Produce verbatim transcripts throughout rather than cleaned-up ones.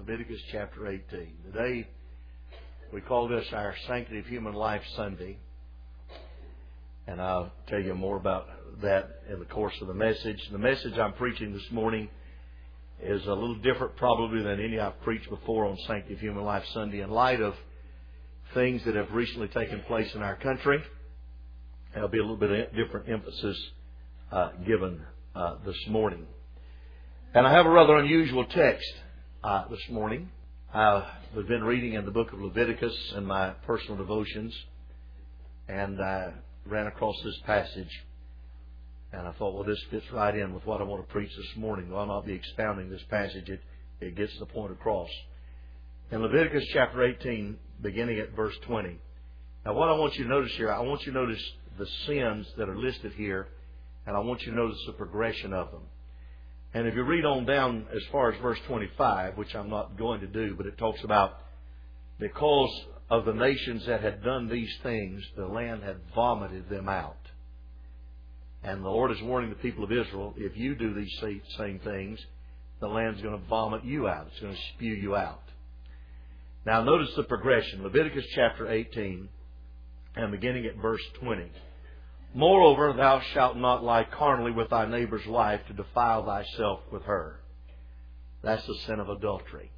Leviticus chapter eighteen. Today, we call this our Sanctity of Human Life Sunday. And I'll tell you more about that in the course of the message. The message I'm preaching this morning is a little different probably than any I've preached before on Sanctity of Human Life Sunday in light of things that have recently taken place in our country. There'll be a little bit of different emphasis uh, given uh, this morning. And I have a rather unusual text uh, this morning. Uh, we've been reading in the book of Leviticus in my personal devotions, and I ran across this passage, and I thought, well, this fits right in with what I want to preach this morning. I'll not be expounding this passage. It, it gets the point across. In Leviticus chapter eighteen, beginning at verse twenty. Now, what I want you to notice here, I want you to notice the sins that are listed here, and I want you to notice the progression of them. And if you read on down as far as verse twenty-five, which I'm not going to do, but it talks about because of the nations that had done these things, the land had vomited them out. And the Lord is warning the people of Israel, if you do these same things, the land's going to vomit you out. It's going to spew you out. Now notice the progression. Leviticus chapter eighteen, and beginning at verse twenty. Moreover, thou shalt not lie carnally with thy neighbor's wife to defile thyself with her. That's the sin of adultery.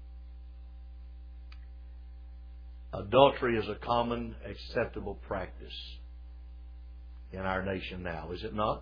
Adultery is a common, acceptable practice in our nation now, is it not?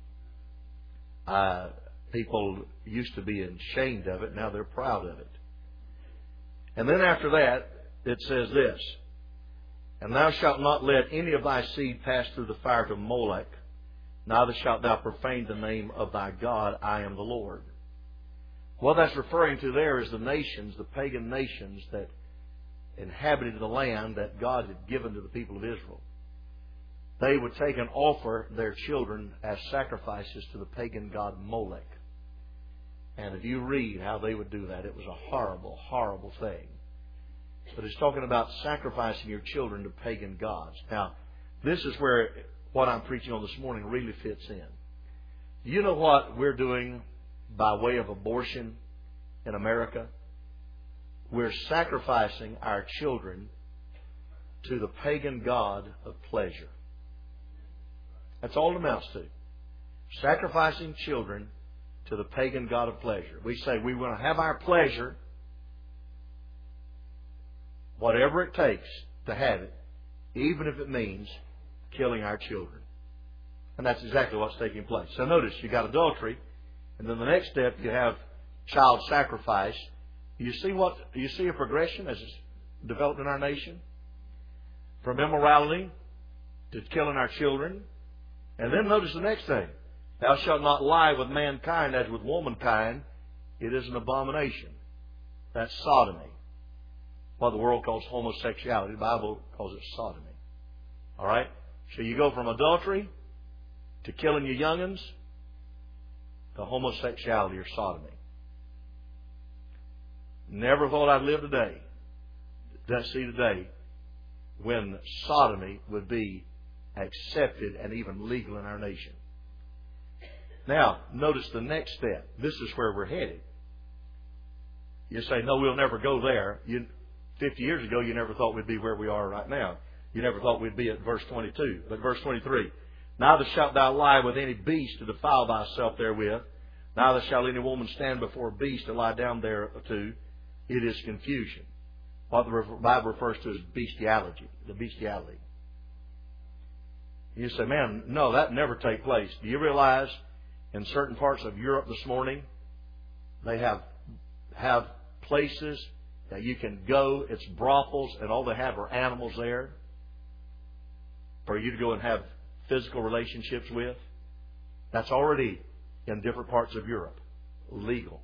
Uh, people used to be ashamed of it, now they're proud of it. And then after that, it says this, and thou shalt not let any of thy seed pass through the fire to Molech, neither shalt thou profane the name of thy God. I am the Lord. What that's referring to there is the nations, the pagan nations that inhabited the land that God had given to the people of Israel. They would take and offer their children as sacrifices to the pagan god Molech. And if you read how they would do that, it was a horrible, horrible thing. But it's talking about sacrificing your children to pagan gods. Now, this is where what I'm preaching on this morning really fits in. You know what we're doing by way of abortion in America? We're sacrificing our children to the pagan god of pleasure. That's all it amounts to. Sacrificing children to the pagan god of pleasure. We say we want to have our pleasure, whatever it takes to have it, even if it means killing our children. And that's exactly what's taking place. So notice, you got adultery, and then the next step you have child sacrifice. You see what you see a progression as it's developed in our nation? From immorality to killing our children. And then notice the next thing. Thou shalt not lie with mankind as with womankind. It is an abomination. That's sodomy. What the world calls homosexuality. The Bible calls it sodomy. All right? So you go from adultery to killing your young'uns to homosexuality or sodomy. Never thought I'd live today to see today when sodomy would be accepted and even legal in our nation. Now, notice the next step. This is where we're headed. You say, no, we'll never go there. You, Fifty years ago, you never thought we'd be where we are right now. You never thought we'd be at verse twenty-two. But verse twenty-three, neither shalt thou lie with any beast to defile thyself therewith, neither shall any woman stand before a beast to lie down thereto. It is confusion. What the Bible refers to as bestiality, the bestiality. You say, man, no, that never take place. Do you realize in certain parts of Europe this morning, they have have places that you can go, it's brothels, and all they have are animals there for you to go and have physical relationships with? That's already in different parts of Europe legal.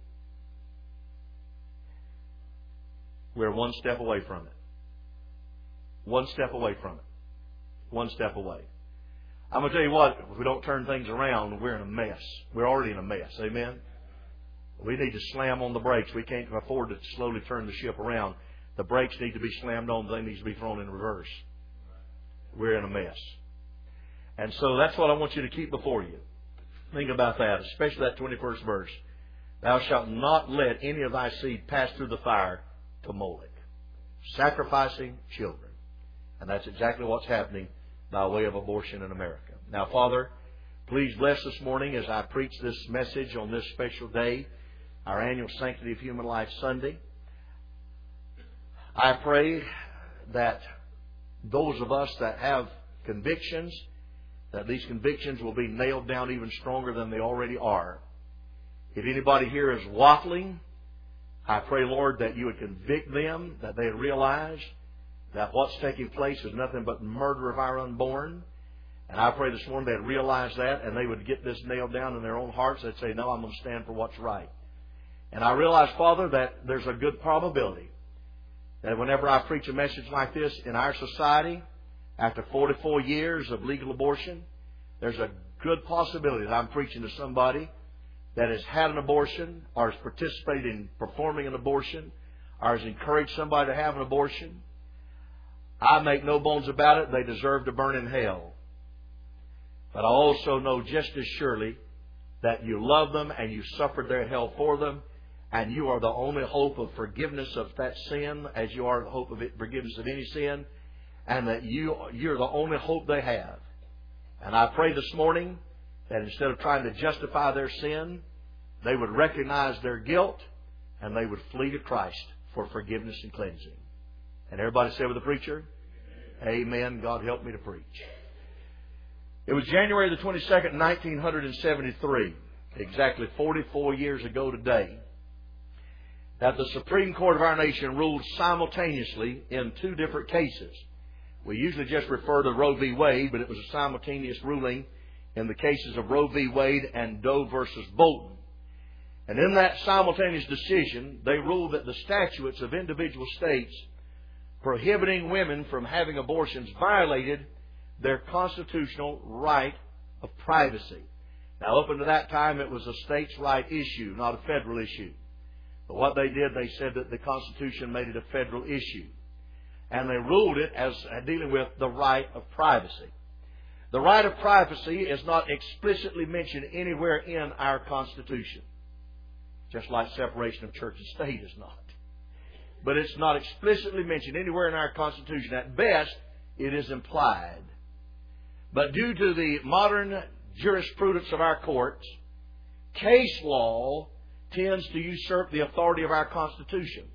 We're one step away from it. One step away from it. One step away. I'm going to tell you what, if we don't turn things around, we're in a mess. We're already in a mess. Amen? We need to slam on the brakes. We can't afford to slowly turn the ship around. The brakes need to be slammed on. They need to be thrown in reverse. We're in a mess. And so that's what I want you to keep before you. Think about that, especially that twenty-first verse. Thou shalt not let any of thy seed pass through the fire to Molech. Sacrificing children. And that's exactly what's happening by way of abortion in America. Now, Father, please bless this morning as I preach this message on this special day, our annual Sanctity of Human Life Sunday. I pray that those of us that have convictions, that these convictions will be nailed down even stronger than they already are. If anybody here is waffling, I pray, Lord, that you would convict them, that they realize that what's taking place is nothing but murder of our unborn. And I pray this morning they'd realize that and they would get this nailed down in their own hearts. They'd say, no, I'm going to stand for what's right. And I realize, Father, that there's a good probability that whenever I preach a message like this in our society, after forty-four years of legal abortion, there's a good possibility that I'm preaching to somebody that has had an abortion or has participated in performing an abortion or has encouraged somebody to have an abortion. I make no bones about it, they deserve to burn in hell. But I also know just as surely that you love them and you suffered their hell for them, and you are the only hope of forgiveness of that sin as you are the hope of forgiveness of any sin, and that you, you're the only hope they have. And I pray this morning that instead of trying to justify their sin, they would recognize their guilt and they would flee to Christ for forgiveness and cleansing. And everybody say with the preacher, amen. God help me to preach. It was January the twenty-second, nineteen seventy-three, exactly forty-four years ago today, that the Supreme Court of our nation ruled simultaneously in two different cases. We usually just refer to Roe v. Wade, but it was a simultaneous ruling in the cases of Roe v. Wade and Doe versus Bolton. And in that simultaneous decision, they ruled that the statutes of individual states prohibiting women from having abortions violated their constitutional right of privacy. Now, up until that time, it was a states' right issue, not a federal issue. But what they did, they said that the Constitution made it a federal issue. And they ruled it as dealing with the right of privacy. The right of privacy is not explicitly mentioned anywhere in our Constitution. Just like separation of church and state is not. But it's not explicitly mentioned anywhere in our Constitution. At best, it is implied. But due to the modern jurisprudence of our courts, case law tends to usurp the authority of our Constitution.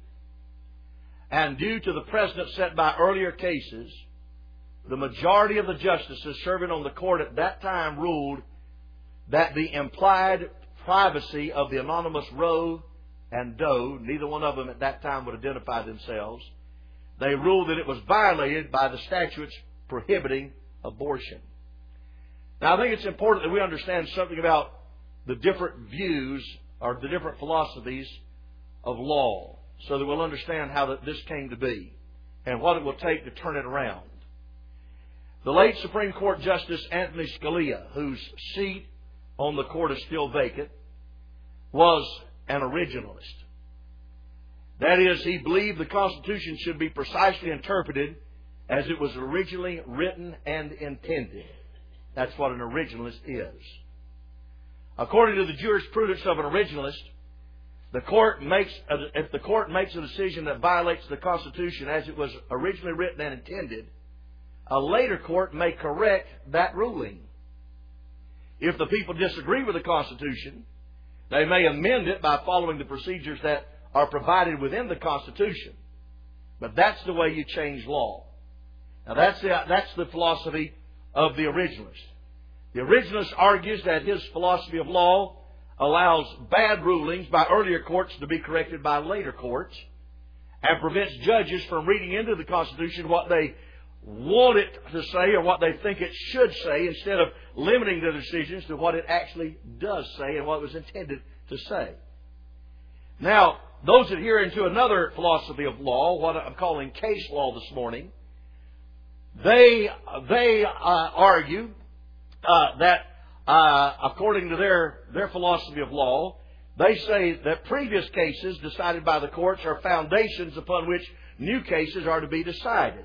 And due to the precedent set by earlier cases, the majority of the justices serving on the court at that time ruled that the implied privacy of the anonymous Roe and Doe, neither one of them at that time would identify themselves, they ruled that it was violated by the statutes prohibiting abortion. Now, I think it's important that we understand something about the different views or the different philosophies of law, so that we'll understand how that this came to be and what it will take to turn it around. The late Supreme Court Justice Anthony Scalia, whose seat on the court is still vacant, was an originalist. That is, he believed the Constitution should be precisely interpreted as it was originally written and intended. That's what an originalist is. According to the jurisprudence of an originalist, the court makes a, if the court makes a decision that violates the Constitution as it was originally written and intended, a later court may correct that ruling. If the people disagree with the Constitution, they may amend it by following the procedures that are provided within the Constitution. But that's the way you change law. Now that's the, that's the philosophy of the originalist. The originalist argues that his philosophy of law allows bad rulings by earlier courts to be corrected by later courts and prevents judges from reading into the Constitution what they want it to say or what they think it should say, instead of limiting their decisions to what it actually does say and what it was intended to say. Now, those adhering to another philosophy of law, what I'm calling case law this morning, they they uh, argue uh, that uh, according to their their philosophy of law, they say that previous cases decided by the courts are foundations upon which new cases are to be decided.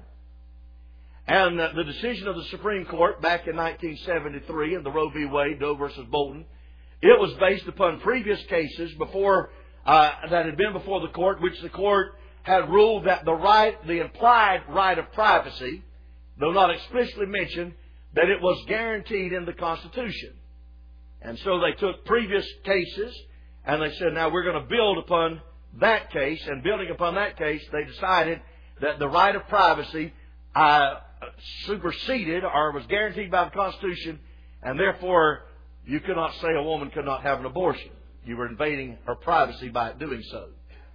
And uh, the decision of the Supreme Court back in nineteen seventy-three in the Roe v. Wade, Doe versus Bolton, It was based upon previous cases before uh, that had been before the court, which the court had ruled that the right, the implied right of privacy, though not explicitly mentioned, that it was guaranteed in the Constitution. And so they took previous cases and they said, now we're going to build upon that case. And building upon that case, they decided that the right of privacy uh, superseded or was guaranteed by the Constitution, and therefore you could not say a woman could not have an abortion. You were invading her privacy by doing so.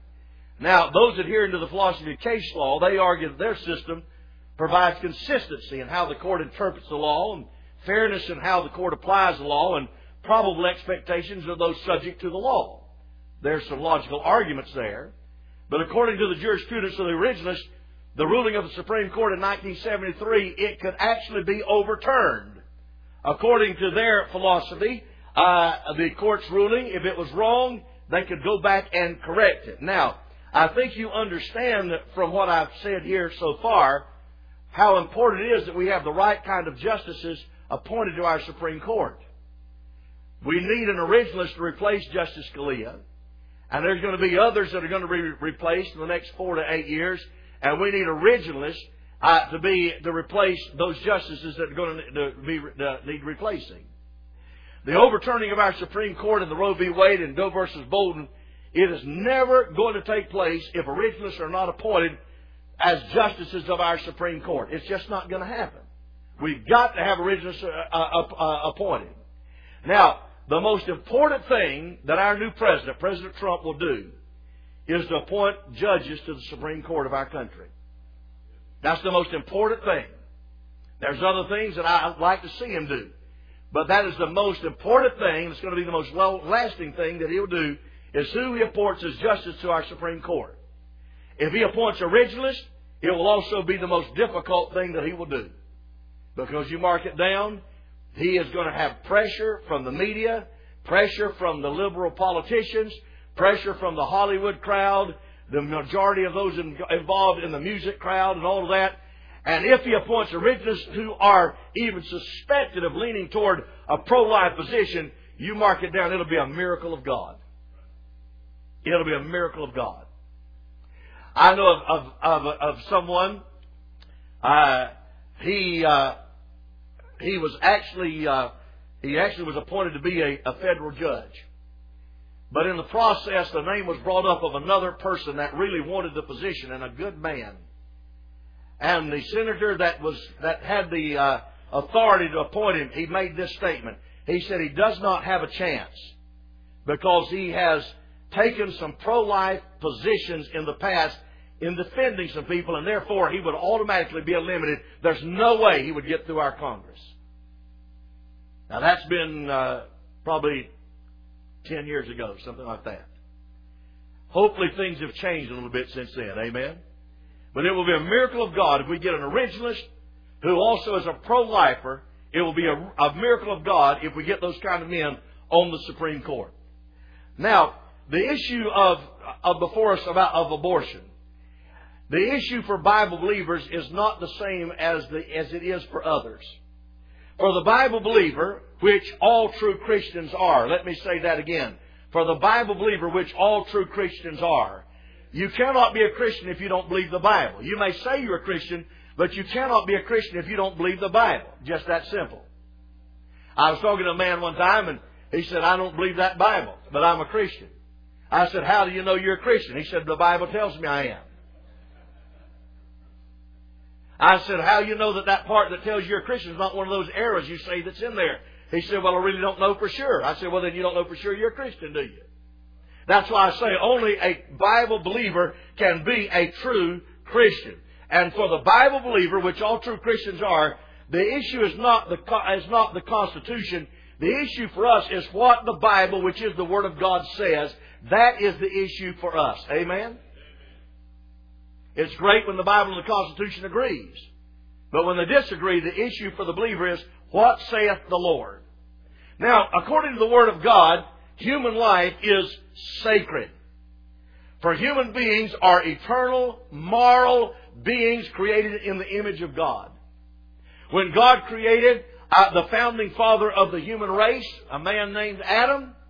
Now, those adhering to the philosophy of case law, they argue that their system provides consistency in how the court interprets the law and fairness in how the court applies the law and probable expectations of those subject to the law. There's some logical arguments there. But according to the jurisprudence of the originalists, the ruling of the Supreme Court in nineteen seventy-three, it could actually be overturned. According to their philosophy, uh, the court's ruling, if it was wrong, they could go back and correct it. Now, I think you understand that from what I've said here so far, how important it is that we have the right kind of justices appointed to our Supreme Court. We need an originalist to replace Justice Scalia, and there's going to be others that are going to be replaced in the next four to eight years, and we need originalists uh, to be to replace those justices that are going to, to be to need replacing. The overturning of our Supreme Court in the Roe v. Wade and Doe versus Bolden, it is never going to take place if originalists are not appointed as justices of our Supreme Court. It's just not going to happen. We've got to have originalists uh, uh, uh, appointed. Now, the most important thing that our new president, President Trump, will do is to appoint judges to the Supreme Court of our country. That's the most important thing. There's other things that I'd like to see him do. But that is the most important thing. It's going to be the most lasting thing that he'll do is who he appoints as justice to our Supreme Court. If he appoints originalists, it will also be the most difficult thing that he will do. Because you mark it down, he is going to have pressure from the media, pressure from the liberal politicians, pressure from the Hollywood crowd, the majority of those involved in the music crowd and all of that. And if he appoints originalists who are even suspected of leaning toward a pro-life position, you mark it down, it'll be a miracle of God. It'll be a miracle of God. I know of of, of, of someone, uh, he uh, he was actually uh, he actually was appointed to be a, a federal judge. But in the process, the name was brought up of another person that really wanted the position, and a good man. And the senator that was that had the uh, authority to appoint him, he made this statement. He said he does not have a chance because he has taken some pro-life positions in the past in defending some people, and therefore he would automatically be eliminated. There's no way he would get through our Congress. Now that's been uh, probably ten years ago, something like that. Hopefully things have changed a little bit since then. Amen? But it will be a miracle of God if we get an originalist who also is a pro-lifer. It will be a, a miracle of God if we get those kind of men on the Supreme Court. Now, the issue of, of before us about of abortion, the issue for Bible believers is not the same as the as it is for others. For the Bible believer, which all true Christians are, let me say that again. For the Bible believer, which all true Christians are, you cannot be a Christian if you don't believe the Bible. You may say you're a Christian, but you cannot be a Christian if you don't believe the Bible. Just that simple. I was talking to a man one time, and he said, I don't believe that Bible, but I'm a Christian. I said, how do you know you're a Christian? He said, the Bible tells me I am. I said, how do you know that that part that tells you're a Christian is not one of those errors you say that's in there? He said, well, I really don't know for sure. I said, well, then you don't know for sure you're a Christian, do you? That's why I say only a Bible believer can be a true Christian. And for the Bible believer, which all true Christians are, the issue is not the, is not the Constitution. The issue for us is what the Bible, which is the Word of God, says. That is the issue for us. Amen? It's great when the Bible and the Constitution agrees. But when they disagree, the issue for the believer is, what saith the Lord? Now, according to the Word of God, human life is sacred. For human beings are eternal, moral beings created in the image of God. When God created uh, the founding father of the human race, a man named Adam,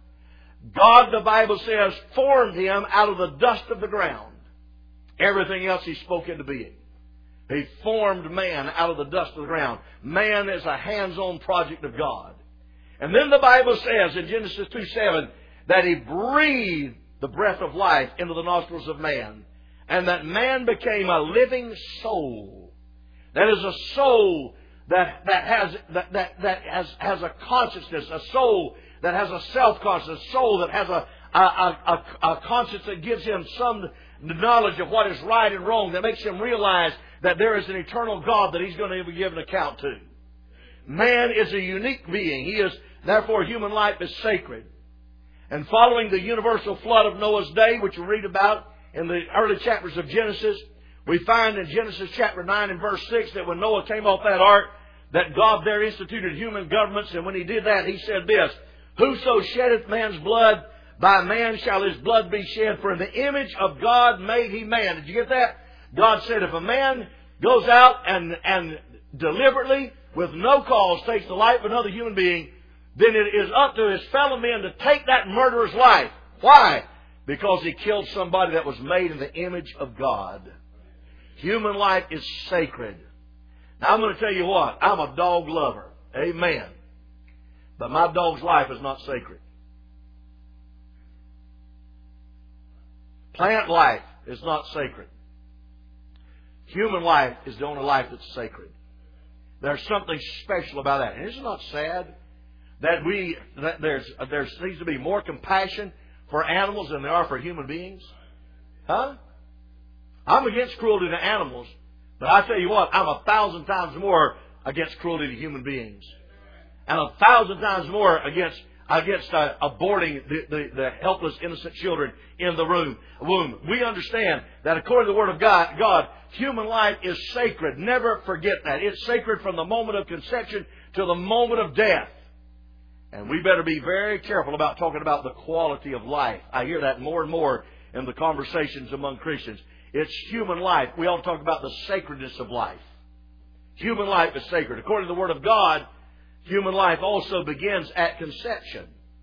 God, the Bible says, formed him out of the dust of the ground. Everything else he spoke into being. He formed man out of the dust of the ground. Man is a hands-on project of God. And then the Bible says in Genesis two seven that he breathed the breath of life into the nostrils of man. And that man became a living soul. That is a soul that, that has, that, that, that has, has a consciousness, a soul that has a self-consciousness, a soul that has a, a, a, a, a conscience that gives him some knowledge of what is right and wrong, that makes him realize that there is an eternal God that he's going to give an account to. Man is a unique being. He is, therefore, human life is sacred. And following the universal flood of Noah's day, which we read about in the early chapters of Genesis, we find in Genesis chapter nine and verse six that when Noah came off that ark, that God there instituted human governments, and when he did that, he said this, "Whoso sheddeth man's blood, by man shall his blood be shed, for in the image of God made he man." Did you get that? God said if a man goes out and, and deliberately, with no cause, takes the life of another human being, then it is up to his fellow men to take that murderer's life. Why? Because he killed somebody that was made in the image of God. Human life is sacred. Now I'm going to tell you what, I'm a dog lover. Amen. But my dog's life is not sacred. Plant life is not sacred. Human life is the only life that's sacred. There's something special about that. And isn't it not sad that we that there's there needs to be more compassion for animals than there are for human beings? Huh? I'm against cruelty to animals, but I tell you what, I'm a thousand times more against cruelty to human beings, and a thousand times more against against uh, aborting the, the, the helpless, innocent children in the room, womb. We understand that according to the Word of God, God, human life is sacred. Never forget that. It's sacred from the moment of conception to the moment of death. And we better be very careful about talking about the quality of life. I hear that more and more in the conversations among Christians. It's human life. We ought to talk about the sacredness of life. Human life is sacred. According to the Word of God, human life also begins at conception.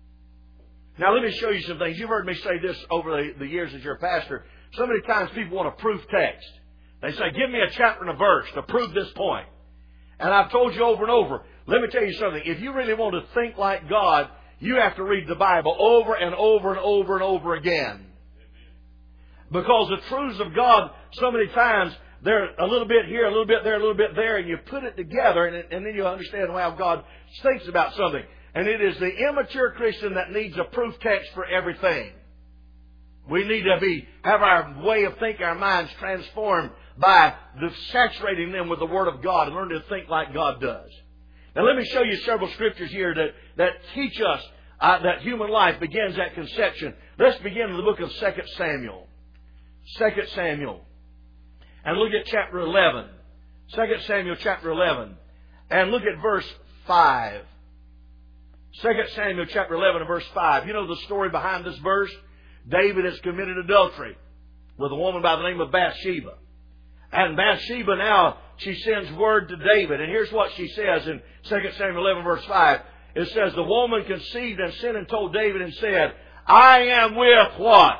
Now let me show you some things. You've heard me say this over the, the years as your pastor. So many times people want a proof text. They say, give me a chapter and a verse to prove this point. And I've told you over and over, let me tell you something. If you really want to think like God, you have to read the Bible over and over and over and over again. Because the truths of God, so many times, they're a little bit here, a little bit there, a little bit there, and you put it together, and, and then you understand how God thinks about something. And it is the immature Christian that needs a proof text for everything. We need to be have our way of thinking, our minds transformed by the saturating them with the Word of God and learn to think like God does. Now let me show you several scriptures here that, that teach us uh, that human life begins at conception. Let's begin in the book of Second Samuel. Second Samuel. And look at chapter eleven. Second Samuel chapter eleven. And look at verse five. Second Samuel chapter eleven and verse five. You know the story behind this verse? David has committed adultery with a woman by the name of Bathsheba. And Bathsheba now, she sends word to David. And here's what she says in Second Samuel eleven verse five. It says, the woman conceived and sent and told David and said, I am with what?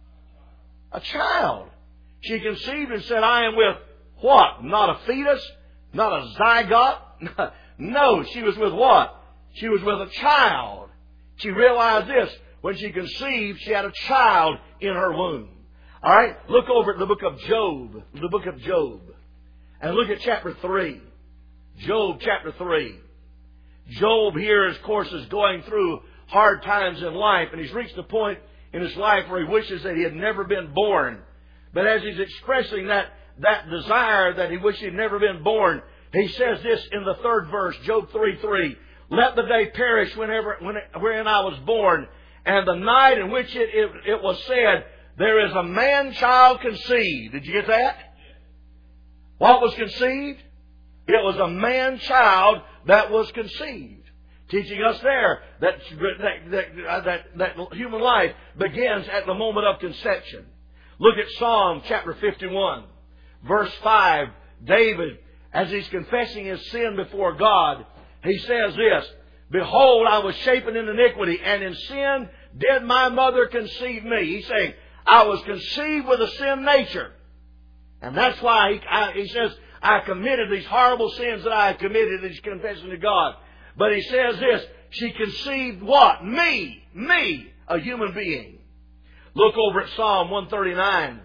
A child. She conceived and said, I am with what? Not a fetus? Not a zygote? No, she was with what? She was with a child. She realized this. When she conceived, she had a child in her womb. All right? Look over at the book of Job. The book of Job. And look at chapter three. Job chapter three. Job here, of course, is going through hard times in life. And he's reached a point in his life where he wishes that he had never been born. But as he's expressing that, that desire that he wished he had never been born, he says this in the third verse, Job three three. Let the day perish whenever, when, wherein I was born, and the night in which it, it, it was said, there is a man-child conceived. Did you get that? What was conceived? It was a man-child that was conceived. Teaching us there that, that, that, that, that human life begins at the moment of conception. Look at Psalm chapter fifty-one, verse five. David, as he's confessing his sin before God, he says this, behold, I was shapen in iniquity, and in sin did my mother conceive me? He's saying, I was conceived with a sin nature. And that's why he, I, he says, I committed these horrible sins that I had committed, and he's confessing to God. But he says this, she conceived what? Me. Me, a human being. Look over at Psalm one thirty-nine,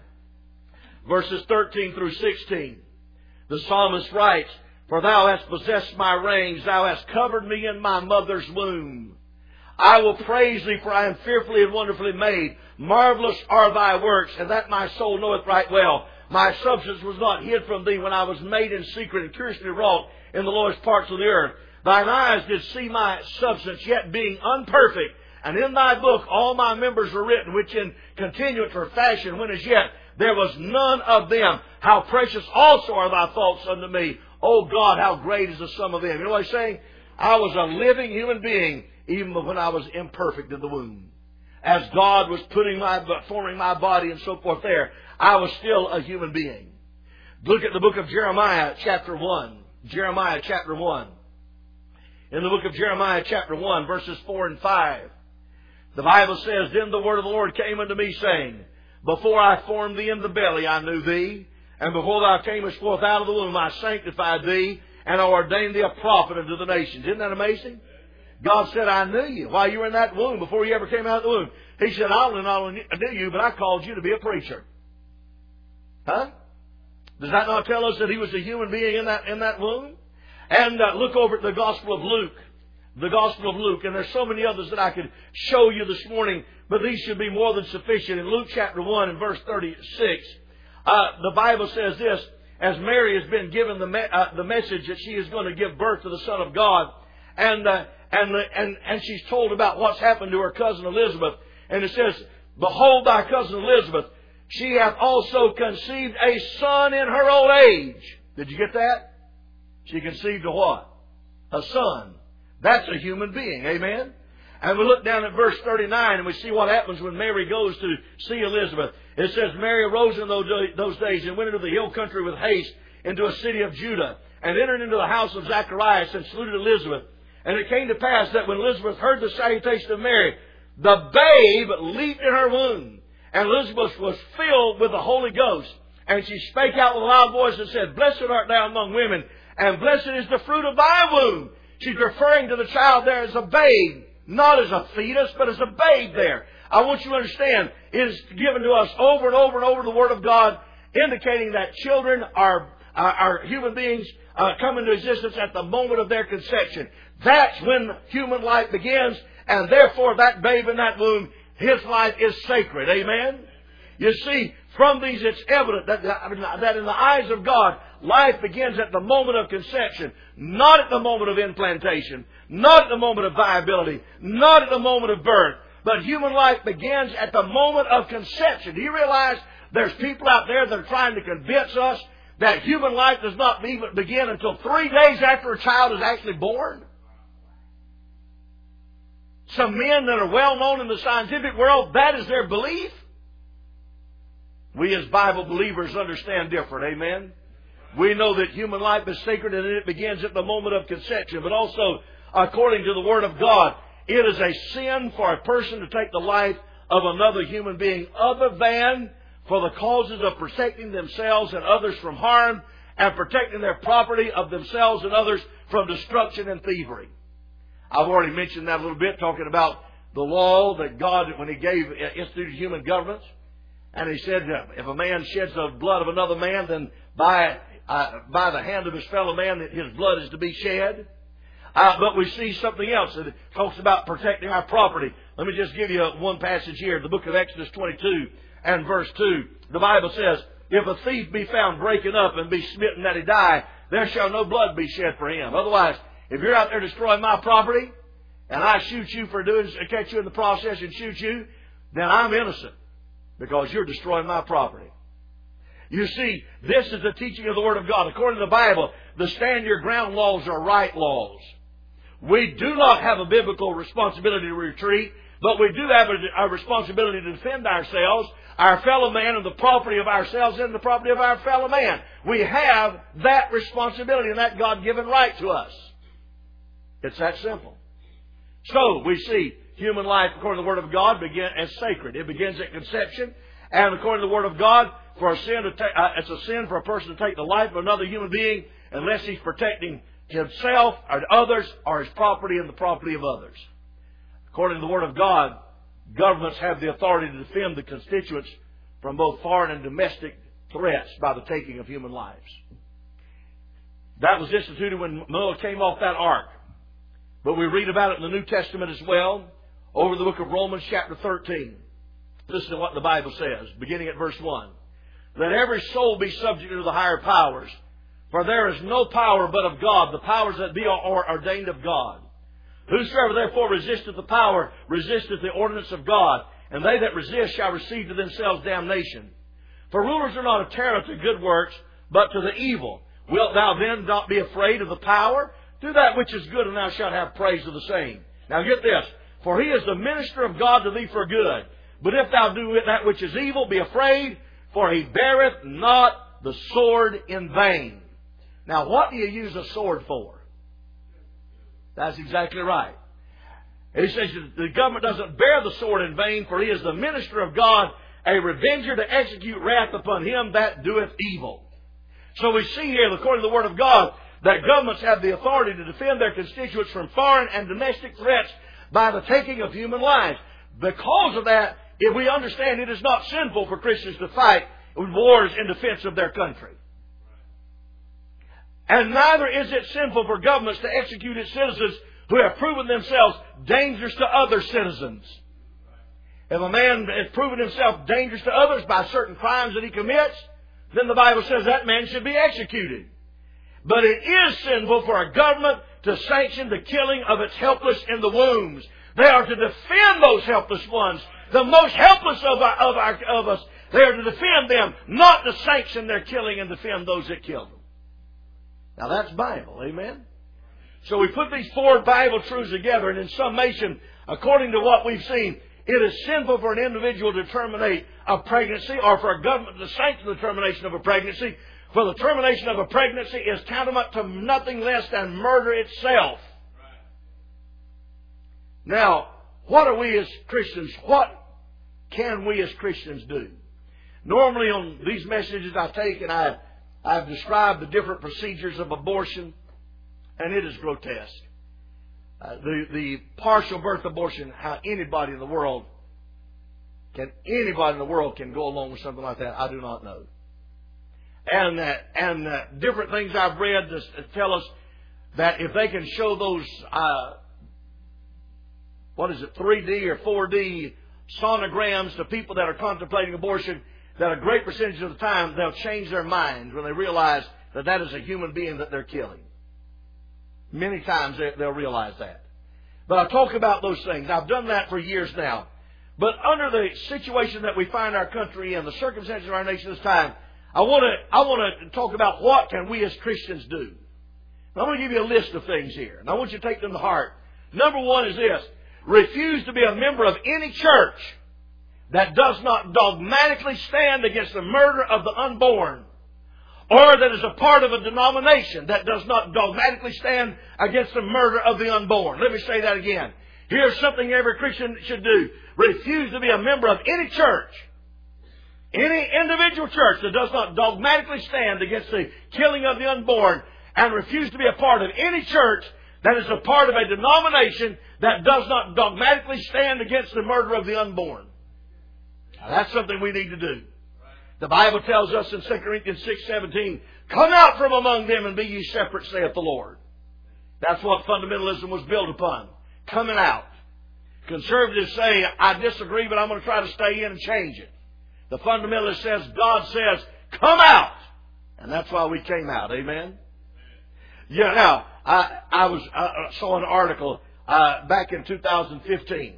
verses thirteen through sixteen. The psalmist writes, for thou hast possessed my reins, thou hast covered me in my mother's womb. I will praise thee, for I am fearfully and wonderfully made. Marvelous are thy works, and that my soul knoweth right well. My substance was not hid from thee when I was made in secret and curiously wrought in the lowest parts of the earth. Thine eyes did see my substance, yet being unperfect. And in thy book all my members were written, which in continuance were fashioned, when as yet there was none of them. How precious also are thy thoughts unto me. O God, how great is the sum of them. You know what he's saying? I was a living human being, even when I was imperfect in the womb. As God was putting my, forming my body and so forth there, I was still a human being. Look at the book of Jeremiah, chapter one. Jeremiah, chapter one. In the book of Jeremiah, chapter one, verses four and five. The Bible says, then the word of the Lord came unto me, saying, before I formed thee in the belly, I knew thee. And before thou camest forth out of the womb, I sanctified thee, and I ordained thee a prophet unto the nations. Isn't that amazing? God said, I knew you while you were in that womb, before you ever came out of the womb. He said, I only not only knew you, but I called you to be a preacher. Huh? Does that not tell us that he was a human being in that, in that womb? And uh, look over at the Gospel of Luke. The Gospel of Luke. And there's so many others that I could show you this morning, but these should be more than sufficient. In Luke chapter one and verse thirty-six, uh, the Bible says this, as Mary has been given the, me- uh, the message that she is going to give birth to the Son of God, and, uh, and, and, and she's told about what's happened to her cousin Elizabeth. And it says, behold thy cousin Elizabeth, she hath also conceived a son in her old age. Did you get that? She conceived a what? A son. That's a human being. Amen? And we look down at verse thirty-nine and we see what happens when Mary goes to see Elizabeth. It says, Mary arose in those days and went into the hill country with haste into a city of Judah, and entered into the house of Zacharias and saluted Elizabeth. And it came to pass that when Elizabeth heard the salutation of Mary, the babe leaped in her womb. And Elizabeth was filled with the Holy Ghost. And she spake out with a loud voice and said, blessed art thou among women, and blessed is the fruit of thy womb. She's referring to the child there as a babe, not as a fetus, but as a babe there. I want you to understand, it is given to us over and over and over the Word of God, indicating that children are, uh, are human beings uh, come into existence at the moment of their conception. That's when human life begins, and therefore that babe in that womb, his life is sacred. Amen? You see, from these it's evident that, that in the eyes of God, life begins at the moment of conception, not at the moment of implantation, not at the moment of viability, not at the moment of birth, but human life begins at the moment of conception. Do you realize there's people out there that are trying to convince us that human life does not even begin until three days after a child is actually born? Some men that are well known in the scientific world, that is their belief. We as Bible believers understand different. Amen? We know that human life is sacred and it begins at the moment of conception. But also, according to the Word of God, it is a sin for a person to take the life of another human being other than for the causes of protecting themselves and others from harm, and protecting their property of themselves and others from destruction and thievery. I've already mentioned that a little bit, talking about the law that God, when He gave, instituted human governments. And He said, if a man sheds the blood of another man, then by, uh, by the hand of his fellow man, that his blood is to be shed. Uh, but we see something else that talks about protecting our property. Let me just give you one passage here. The book of Exodus twenty-two and verse two. The Bible says, if a thief be found breaking up and be smitten that he die, there shall no blood be shed for him. Otherwise, if you're out there destroying my property, and I shoot you for doing, catch you in the process and shoot you, then I'm innocent, because you're destroying my property. You see, this is the teaching of the Word of God. According to the Bible, the stand your ground laws are right laws. We do not have a biblical responsibility to retreat, but we do have a, a responsibility to defend ourselves, our fellow man, and the property of ourselves and the property of our fellow man. We have that responsibility and that God-given right to us. It's that simple. So, we see human life, according to the Word of God, begin as sacred. It begins at conception. And according to the Word of God, for a sin to take, uh, it's a sin for a person to take the life of another human being unless he's protecting himself or others or his property and the property of others. According to the Word of God, governments have the authority to defend the constituents from both foreign and domestic threats by the taking of human lives. That was instituted when Noah came off that ark. But we read about it in the New Testament as well, over the book of Romans chapter thirteen. Listen to what the Bible says, beginning at verse one. Let every soul be subject to the higher powers, for there is no power but of God, the powers that be are ordained of God. Whosoever therefore resisteth the power, resisteth the ordinance of God, and they that resist shall receive to themselves damnation. For rulers are not a terror to good works, but to the evil. Wilt thou then not be afraid of the power? Do that which is good, and thou shalt have praise of the same. Now get this. For he is the minister of God to thee for good. But if thou do that which is evil, be afraid, for he beareth not the sword in vain. Now what do you use a sword for? That's exactly right. And he says the government doesn't bear the sword in vain, for he is the minister of God, a revenger to execute wrath upon him that doeth evil. So we see here, according to the Word of God, that governments have the authority to defend their constituents from foreign and domestic threats by the taking of human lives. Because of that, if we understand it is not sinful for Christians to fight wars in defense of their country. And neither is it sinful for governments to execute its citizens who have proven themselves dangerous to other citizens. If a man has proven himself dangerous to others by certain crimes that he commits, then the Bible says that man should be executed. But it is sinful for a government to sanction the killing of its helpless in the wombs. They are to defend those helpless ones, the most helpless of, our, of, our, of us. They are to defend them, not to sanction their killing and defend those that killed them. Now that's Bible, amen? So we put these four Bible truths together, and in summation, according to what we've seen, it is sinful for an individual to terminate a pregnancy or for a government to sanction the termination of a pregnancy. For the termination of a pregnancy is tantamount to nothing less than murder itself. Now, what are we as Christians, what can we as Christians do? Normally on these messages I take and I, I've described the different procedures of abortion, and it is grotesque. Uh, the, the partial birth abortion, how anybody in the world can, anybody in the world can go along with something like that, I do not know. And uh, and uh, different things I've read to tell us that if they can show those, uh, what is it, three D or four D sonograms to people that are contemplating abortion, that a great percentage of the time they'll change their minds when they realize that that is a human being that they're killing. Many times they'll realize that. But I talk about those things. I've done that for years now. But under the situation that we find our country in, the circumstances of our nation this time, I want to I want to talk about what can we as Christians do. I'm going to give you a list of things here, and I want you to take them to heart. Number one is this: refuse to be a member of any church that does not dogmatically stand against the murder of the unborn, or that is a part of a denomination that does not dogmatically stand against the murder of the unborn. Let me say that again. Here's something every Christian should do: refuse to be a member of any church, any individual church that does not dogmatically stand against the killing of the unborn, and refuse to be a part of any church that is a part of a denomination that does not dogmatically stand against the murder of the unborn. Now, that's something we need to do. The Bible tells us in Second Corinthians six seventeen, come out from among them and be ye separate, saith the Lord. That's what fundamentalism was built upon. Coming out. Conservatives say, I disagree, but I'm going to try to stay in and change it. The fundamentalist says, God says, come out. And that's why we came out. Amen? Yeah, now, I, I was I saw an article uh, back in two thousand fifteen.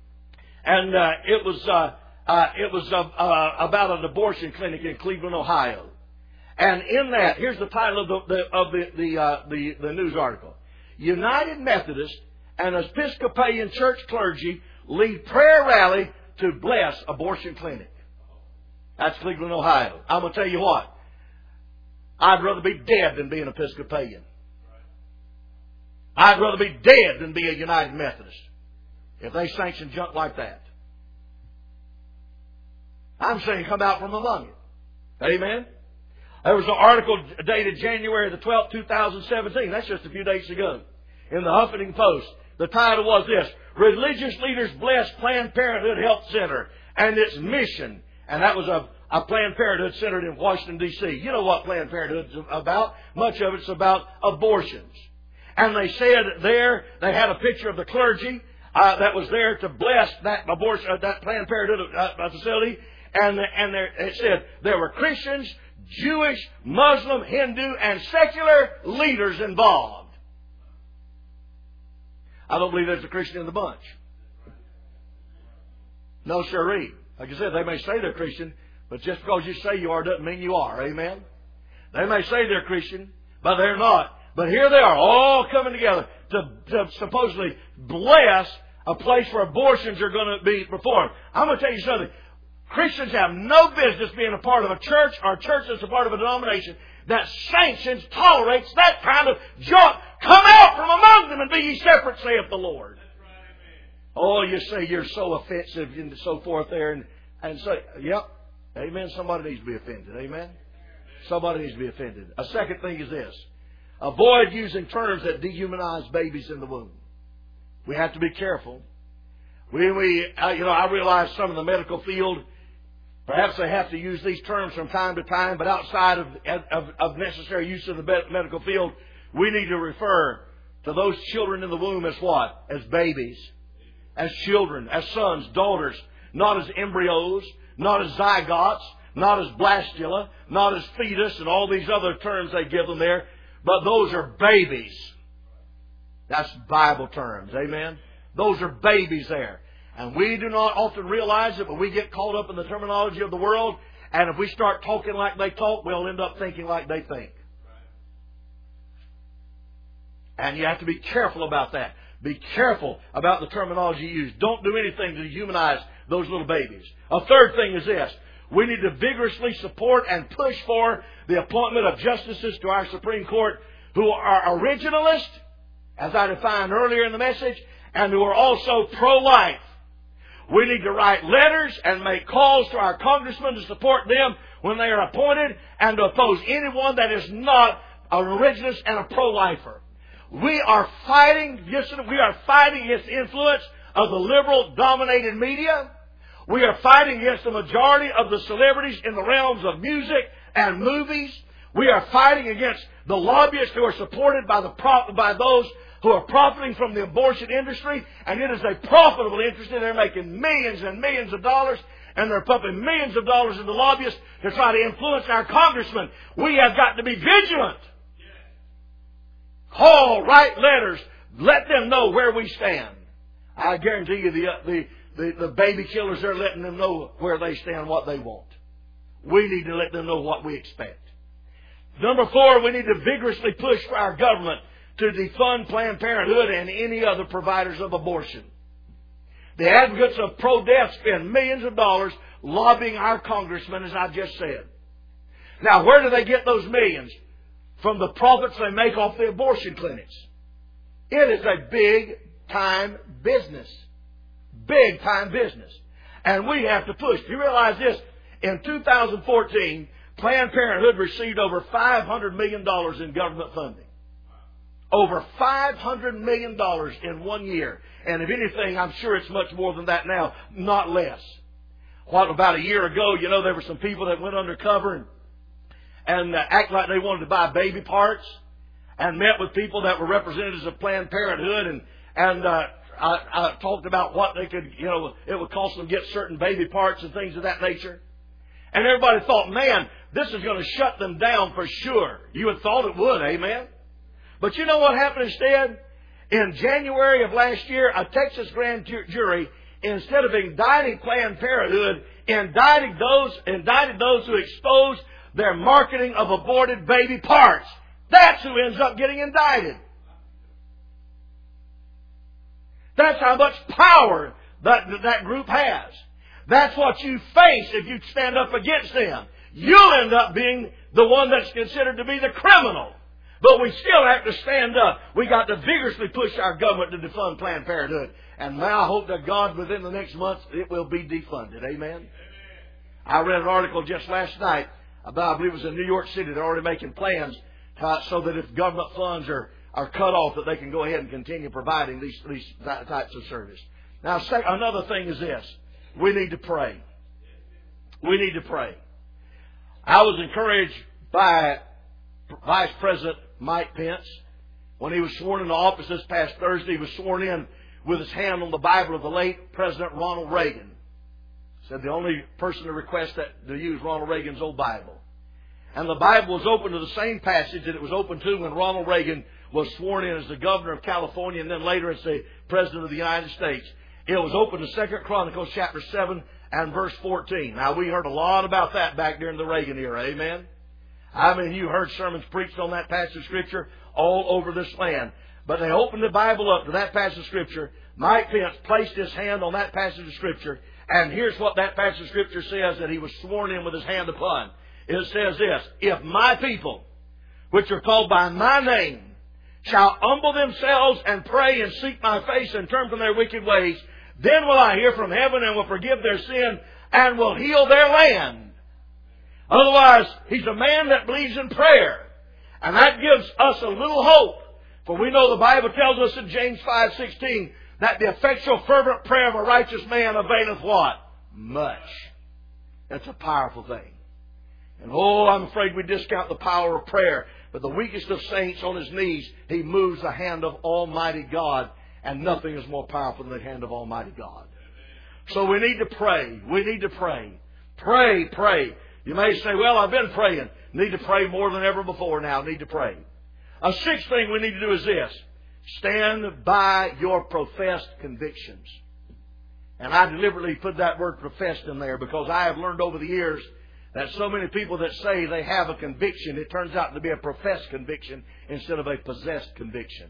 And uh, it was uh, uh, it was uh, uh, about an abortion clinic in Cleveland, Ohio. And in that, here's the title of the, the, of the, the, uh, the, the news article. United Methodist and Episcopalian church clergy lead prayer rally to bless abortion clinic. That's Cleveland, Ohio. I'm going to tell you what. I'd rather be dead than be an Episcopalian. I'd rather be dead than be a United Methodist. if they sanction junk like that. I'm saying come out from among it. Amen? There was an article dated January the twelfth, two thousand seventeen. That's just a few days ago. In the Huffington Post. The title was this: Religious Leaders Bless Planned Parenthood Health Center and its mission. And that was a, a Planned Parenthood centered in Washington, D C You know what Planned Parenthood is about. Much of it's about abortions. And they said there, they had a picture of the clergy uh, that was there to bless that abortion, uh, that Planned Parenthood uh, facility. And, and there, it said there were Christians, Jewish, Muslim, Hindu, and secular leaders involved. I don't believe there's a Christian in the bunch. No, sirree. Like I said, they may say they're Christian, but just because you say you are doesn't mean you are. Amen? They may say they're Christian, but they're not. But here they are, all coming together to, to supposedly bless a place where abortions are going to be performed. I'm going to tell you something. Christians have no business being a part of a church or a church that's a part of a denomination that sanctions, tolerates that kind of junk. Come out from among them and be ye separate, saith the Lord. Oh, you say you're so offensive and so forth there. And, and say, yep, amen, somebody needs to be offended. Amen? Somebody needs to be offended. A second thing is this. Avoid using terms that dehumanize babies in the womb. We have to be careful. We, we, uh, you know, I realize some in the medical field, perhaps they have to use these terms from time to time, but outside of, of, of necessary use of the medical field, we need to refer to those children in the womb as what? As babies. As children. As sons, daughters. Not as embryos. Not as zygotes. Not as blastula. Not as fetus and all these other terms they give them there. But those are babies. That's Bible terms. Amen? Those are babies there. And we do not often realize it, but we get caught up in the terminology of the world. And if we start talking like they talk, we'll end up thinking like they think. And you have to be careful about that. Be careful about the terminology you use. Don't do anything to dehumanize those little babies. A third thing is this. We need to vigorously support and push for the appointment of justices to our Supreme Court who are originalist, as I defined earlier in the message, and who are also pro-life. We need to write letters and make calls to our congressmen to support them when they are appointed and to oppose anyone that is not an originalist and a pro-lifer. We are fighting, yes, we are fighting against the influence of the liberal-dominated media. We are fighting against the majority of the celebrities in the realms of music and movies. We are fighting against the lobbyists who are supported by the by those who are profiting from the abortion industry. And it is a profitable industry. They're making millions and millions of dollars. And they're pumping millions of dollars into lobbyists to try to influence our congressmen. We have got to be vigilant. Call, write letters. Let them know where we stand. I guarantee you the, the, the, the baby killers, they're letting them know where they stand, what they want. We need to let them know what we expect. Number four, we need to vigorously push for our government to defund Planned Parenthood and any other providers of abortion. The advocates of pro-death spend millions of dollars lobbying our congressmen, as I just said. Now, where do they get those millions? From the profits they make off the abortion clinics. It is a big-time business. Big-time business. And we have to push. Do you realize this? In two thousand fourteen, Planned Parenthood received over five hundred million dollars in government funding. Over five hundred million dollars in one year. And if anything, I'm sure it's much more than that now, not less. What, about a year ago, you know, there were some people that went undercover and and uh, act like they wanted to buy baby parts and met with people that were representatives of Planned Parenthood and, and uh, I, I talked about what they could, you know, it would cost them to get certain baby parts and things of that nature. And everybody thought, man, this is going to shut them down for sure. You would thought it would, amen? But you know what happened instead? In January of last year, a Texas grand jury, instead of indicting Planned Parenthood, indicted those, indicted those who exposed their marketing of aborted baby parts. That's who ends up getting indicted. That's how much power that, that group has. That's what you face if you stand up against them. You'll end up being the one that's considered to be the criminal. But we still have to stand up. We got to vigorously push our government to defund Planned Parenthood And now I hope that God, within the next month, it will be defunded. Amen? I read an article just last night about, I believe it was in New York City, they're already making plans uh, so that if government funds are, are cut off, that they can go ahead and continue providing these, these types of service. Now, another thing is this. We need to pray. We need to pray. I was encouraged by Vice President Mike Pence when he was sworn into office this past Thursday. He was sworn in with his hand on the Bible of the late President Ronald Reagan. Said the only person to request that to use Ronald Reagan's old Bible. And the Bible was open to the same passage that it was open to when Ronald Reagan was sworn in as the governor of California and then later as the President of the United States. It was open to Second Chronicles chapter seven and verse fourteen. Now, we heard a lot about that back during the Reagan era. Amen? I mean, you heard sermons preached on that passage of Scripture all over this land. But they opened the Bible up to that passage of Scripture. Mike Pence placed his hand on that passage of Scripture. And here's what that passage of Scripture says that he was sworn in with his hand upon. It says this: If my people, which are called by my name, shall humble themselves and pray and seek my face and turn from their wicked ways, then will I hear from heaven and will forgive their sin and will heal their land. Otherwise, he's a man that believes in prayer. And that gives us a little hope. For we know the Bible tells us in James five sixteen that the effectual fervent prayer of a righteous man availeth what? Much. That's a powerful thing. And oh, I'm afraid we discount the power of prayer. But the weakest of saints on his knees, he moves the hand of Almighty God. And nothing is more powerful than the hand of Almighty God. So we need to pray. We need to pray. Pray, pray. You may say, well, I've been praying. Need to pray more than ever before now. Need to pray. A sixth thing we need to do is this. Stand by your professed convictions. And I deliberately put that word professed in there because I have learned over the years that so many people that say they have a conviction, it turns out to be a professed conviction instead of a possessed conviction.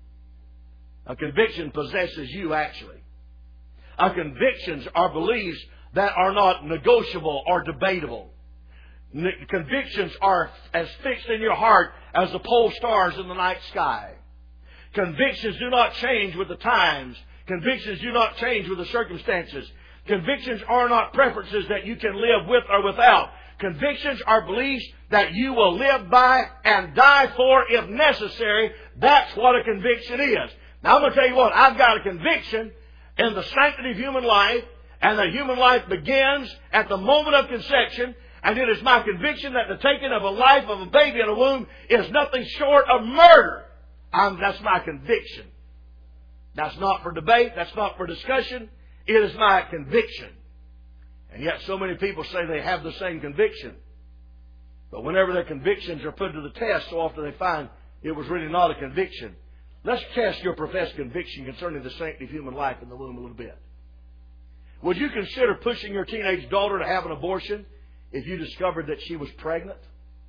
A conviction possesses you, actually. Our convictions are beliefs that are not negotiable or debatable. Convictions are as fixed in your heart as the pole stars in the night sky. Convictions do not change with the times. Convictions do not change with the circumstances. Convictions are not preferences that you can live with or without. Convictions are beliefs that you will live by and die for if necessary. That's what a conviction is. Now I'm going to tell you what, I've got a conviction in the sanctity of human life, and that human life begins at the moment of conception, and it is my conviction that the taking of a life of a baby in a womb is nothing short of murder. I'm, that's my conviction. That's not for debate, that's not for discussion, it is my conviction. And yet so many people say they have the same conviction. But whenever their convictions are put to the test, so often they find it was really not a conviction. Let's test your professed conviction concerning the sanctity of human life in the womb a little bit. Would you consider pushing your teenage daughter to have an abortion if you discovered that she was pregnant?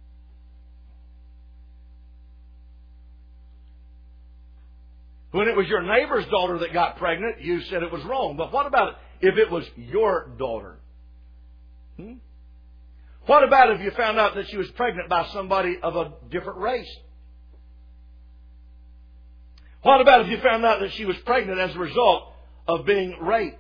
When it was your neighbor's daughter that got pregnant, you said it was wrong. But what about if it was your daughter? Hmm? What about if you found out that she was pregnant by somebody of a different race? What about if you found out that she was pregnant as a result of being raped?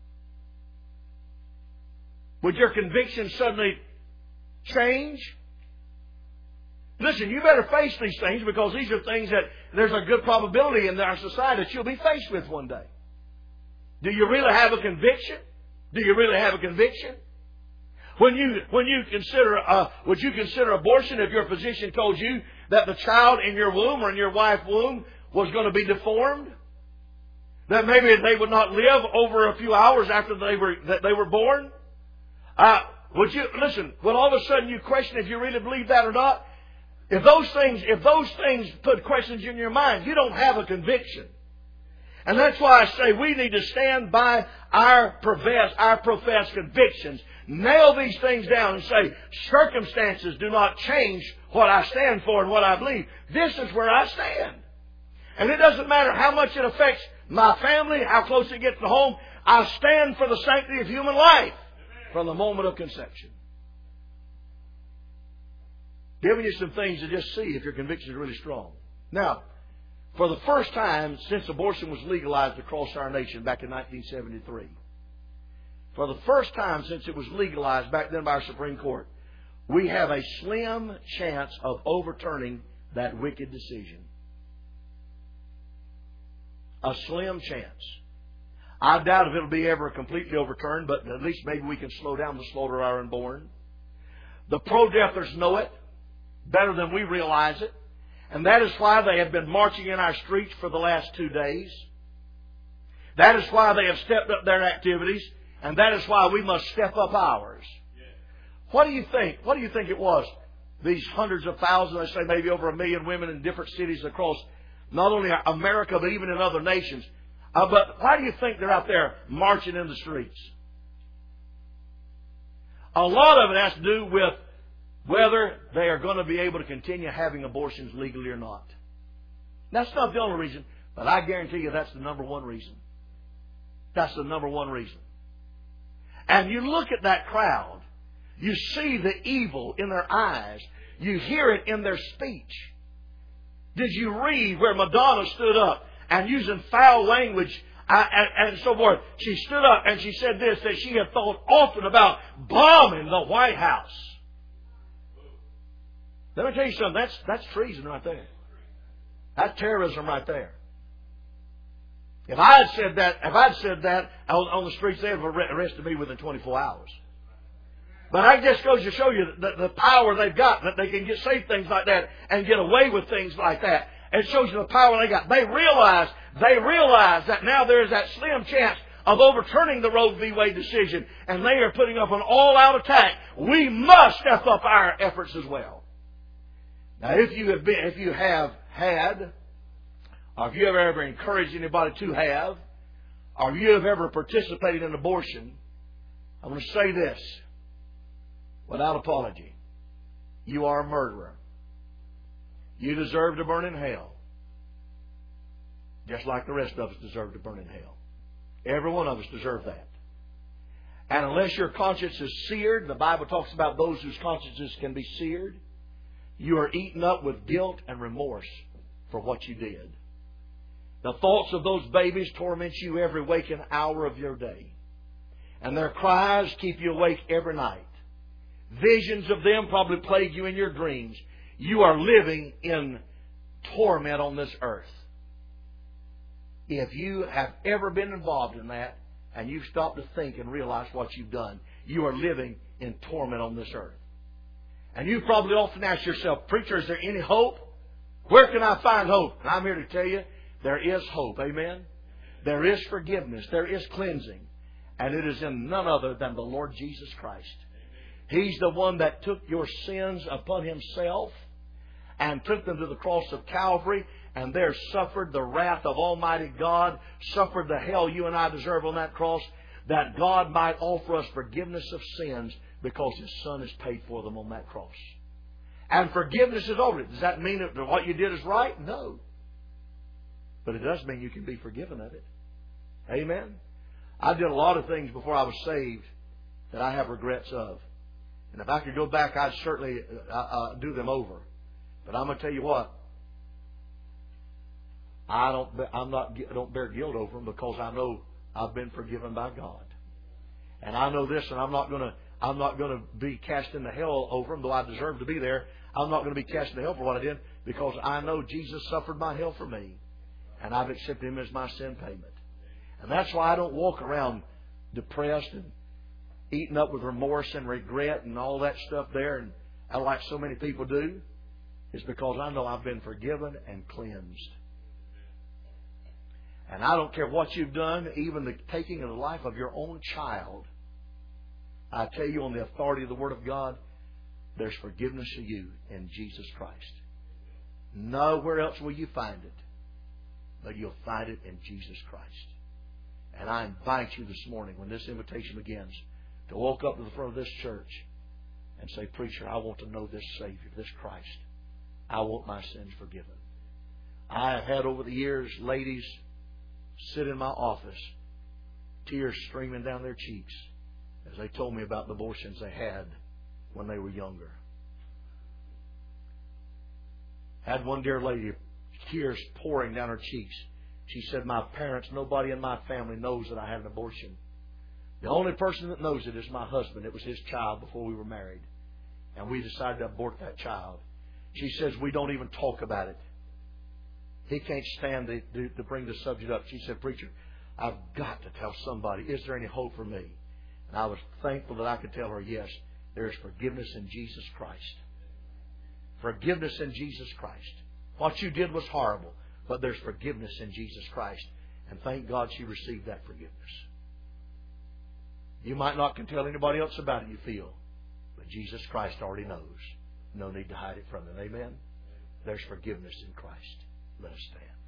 Would your conviction suddenly change? Listen, you better face these things because these are things that there's a good probability in our society that you'll be faced with one day. Do you really have a conviction? Do you really have a conviction? When you when you consider, uh, would you consider abortion if your physician told you that the child in your womb or in your wife's womb was going to be deformed? That maybe they would not live over a few hours after they were that they were born? Uh, would you listen? Would all of a sudden you question if you really believe that or not? If those things, if those things put questions in your mind, you don't have a conviction. And that's why I say we need to stand by our profess, our professed convictions. Nail these things down and say, circumstances do not change what I stand for and what I believe. This is where I stand. And it doesn't matter how much it affects my family, how close it gets to home. I stand for the sanctity of human life from the moment of conception. Giving you some things to just see if your conviction is really strong. Now, For the first time since abortion was legalized across our nation back in nineteen seventy-three, for the first time since it was legalized back then by our Supreme Court, we have a slim chance of overturning that wicked decision. A slim chance. I doubt if it'll be ever completely overturned, but at least maybe we can slow down the slaughter of our unborn. The pro-deathers know it better than we realize it. And that is why they have been marching in our streets for the last two days. That is why they have stepped up their activities. And that is why we must step up ours. What do you think? What do you think it was? These hundreds of thousands, I say maybe over a million women in different cities across not only America but even in other nations. Uh, but why do you think they're out there marching in the streets? A lot of it has to do with whether they are going to be able to continue having abortions legally or not. That's not the only reason, but I guarantee you that's the number one reason. That's the number one reason. And you look at that crowd, you see the evil in their eyes, you hear it in their speech. Did you read where Madonna stood up and using foul language uh, and, and so forth? She stood up and she said this, that she had thought often about bombing the White House. Let me tell you something. That's that's treason right there. That's terrorism right there. If I had said that, if I'd said that on, on the streets, they'd have arrested me within twenty-four hours. But that just goes to show you the, the power they've got, that they can get say things like that and get away with things like that. It shows you the power they got. They realize, they realize that now there is that slim chance of overturning the Roe v. Wade decision, and they are putting up an all-out attack. We must step up our efforts as well. Now, if you have been, if you have had, or if you have ever encouraged anybody to have, or if you have ever participated in abortion, I'm going to say this without apology. You are a murderer. You deserve to burn in hell. Just like the rest of us deserve to burn in hell. Every one of us deserve that. And unless your conscience is seared, the Bible talks about those whose consciences can be seared, you are eaten up with guilt and remorse for what you did. The thoughts of those babies torment you every waking hour of your day. And their cries keep you awake every night. Visions of them probably plague you in your dreams. You are living in torment on this earth. If you have ever been involved in that, and you've stopped to think and realize what you've done, you are living in torment on this earth. And you probably often ask yourself, preacher, is there any hope? Where can I find hope? And I'm here to tell you, there is hope. Amen? There is forgiveness. There is cleansing. And it is in none other than the Lord Jesus Christ. He's the one that took your sins upon Himself and took them to the cross of Calvary, and there suffered the wrath of Almighty God, suffered the hell you and I deserve on that cross, that God might offer us forgiveness of sins because His Son has paid for them on that cross. And forgiveness is over it. Does that mean that what you did is right? No. But it does mean you can be forgiven of it. Amen? I did a lot of things before I was saved that I have regrets of. And if I could go back, I'd certainly uh, uh, do them over. But I'm going to tell you what. I don't. I'm not. I don't bear guilt over them because I know I've been forgiven by God. And I know this, and I'm not going to. I'm not going to be cast into hell over them, though I deserve to be there. I'm not going to be cast into hell for what I did because I know Jesus suffered my hell for me, and I've accepted Him as my sin payment. And that's why I don't walk around depressed and eaten up with remorse and regret and all that stuff there, and I like so many people do. It's because I know I've been forgiven and cleansed. And I don't care what you've done, even the taking of the life of your own child. I tell you on the authority of the Word of God, there's forgiveness for you in Jesus Christ. Nowhere else will you find it, but you'll find it in Jesus Christ. And I invite you this morning, when this invitation begins, to walk up to the front of this church and say, preacher, I want to know this Savior, this Christ. I want my sins forgiven. I have had over the years ladies sit in my office, tears streaming down their cheeks as they told me about the abortions they had when they were younger. Had one dear lady tears pouring down her cheeks. She said, my parents, nobody in my family knows that I had an abortion. The only person that knows it is my husband. It was his child before we were married. And we decided to abort that child. She says, we don't even talk about it. He can't stand to, to, to bring the subject up. She said, preacher, I've got to tell somebody. Is there any hope for me? And I was thankful that I could tell her, yes, there is forgiveness in Jesus Christ. Forgiveness in Jesus Christ. What you did was horrible, but there's forgiveness in Jesus Christ. And thank God she received that forgiveness. You might not can tell anybody else about it, you feel. But Jesus Christ already knows. No need to hide it from them. Amen? There's forgiveness in Christ. Let us stand.